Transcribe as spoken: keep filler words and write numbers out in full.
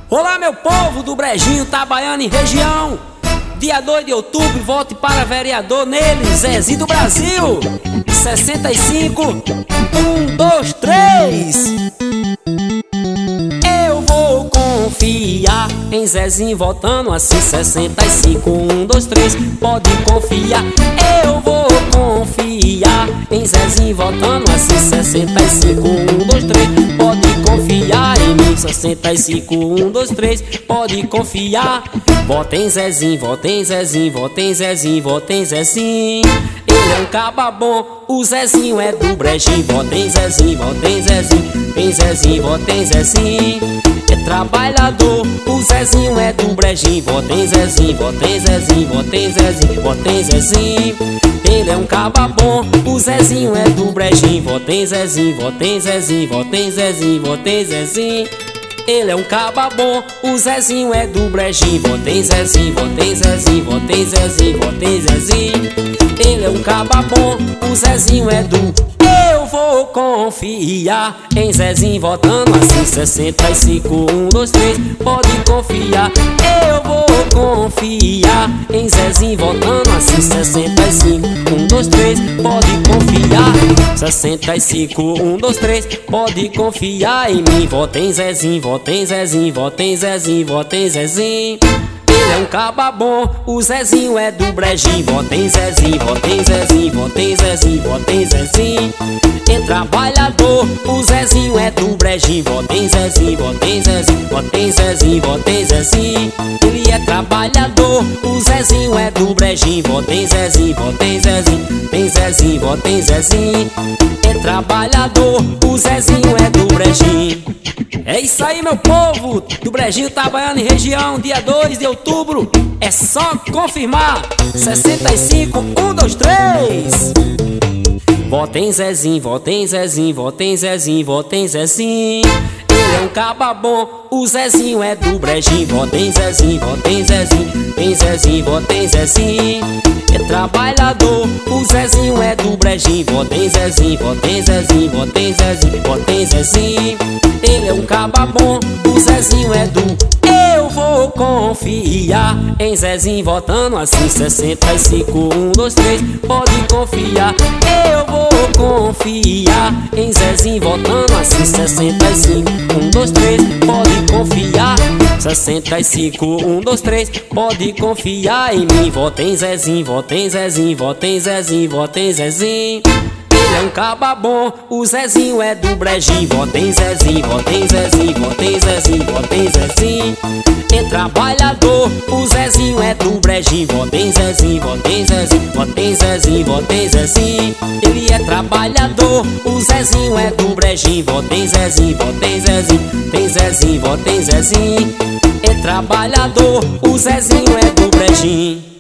Olá, meu povo do Brejinho, Itabaiana e região. Dia dois de outubro, vote para vereador nele, Zezinho do Brasil. Sessenta e cinco, um, dois, três. Eu vou confiar em Zezinho votando assim. Sessenta e cinco, um, dois, três. Pode confiar. Eu vou confiar em Zezinho votando assim. Sessenta e cinco, um, dois, três. Pode confiar em mim. Sessenta e cinco, um, dois, três. Pode confiar. Vota em Zezinho, vota em Zezinho, vota em Zezinho, vota em Zezinho. Ele é um caba bom, o Zezinho é do Brejinho. Vota em Zezinho, vota em Zezinho, em Zezinho, vota em Zezinho. É trabalhador, o Zezinho é do Brejinho. Vota em Zezinho, vota em Zezinho, vota em Zezinho, vota em Zezinho. Ele é um caba bom, o Zezinho é do Brejinho. Vota em Zezinho, vota em Zezinho, vota em Zezinho, vota em Zezinho. Ele é um caba bom, o Zezinho é do Brejinho. Vota em Zezinho, vota em Zezinho, vota em Zezinho, vota em Zezinho. Ele é um caba bom, o Zezinho é do... Eu vou confiar em Zezinho votando assim. Sessenta e cinco, um, dois, três. Pode confiar. Eu vou confiar em Zezinho votando assim. Sessenta e cinco, um, dois, três. Pode confiar. Sessenta e cinco, um, dois, três. Pode confiar em mim. Vota em Zezinho, vota em Zezinho, vota em Zezinho, vota em Zezinho. Ele é um caba bom, o Zezinho é do Brejinho. Vota em Zezinho, vota em Zezinho, vota em Zezinho, vota em Zezinho. É trabalhador, o Zezinho é do Brejinho. Vota em Zezinho, vota em Zezinho, vota em Zezinho, vota em Zezinho. Ele é trabalhador, o Zezinho é do Brejinho. Vota em Zezinho, vota em Zezinho, tem Zezinho, vota em Zezinho. É trabalhador, o Zezinho é do Brejinho. É isso aí, meu povo do Brejinho, Itabaiana e região. Dia dois de outubro, é só confirmar. Sessenta e cinco, um, dois, três. Vota em Zezinho, vota em Zezinho, vota em Zezinho, vota em Zezinho. Ele é um caba bom, o Zezinho é do Brejinho. Vota em Zezinho, vota em Zezinho, tem Zezinho, vota em Zezinho. É trabalhador, o Zezinho é do Brejinho. Vota em Zezinho, vota em Zezinho, vota em Zezinho, vota em Zezinho. Ele é um caba bom, o Zezinho é do... Eu vou confiar em Zezinho votando assim. Sessenta e cinco, um, dois, três. Pode confiar. Eu vou confiar em Zezinho votando assim. Sessenta e cinco, um, dois, três. Pode confiar. Sessenta e cinco, um, dois, três. Pode confiar em mim. Vota em Zezinho, vota em Zezinho, vota em Zezinho, vota em Zezinho. Ele é um caba bom, o Zezinho é do Brejinho. Vota em Zezinho, vota em Zezinho, vota em Zezinho, vota em Zezinho. É trabalhador, o Zezinho é do Brejinho. Vota em Zezinho, vota em Zezinho, vota em Zezinho, vota em Zezinho. Ele é trabalhador, o Zezinho é do Brejinho. Vota em Zezinho, vota em Zezinho, tem Zezinho, vota em Zezinho. É trabalhador, o Zezinho é do Brejinho.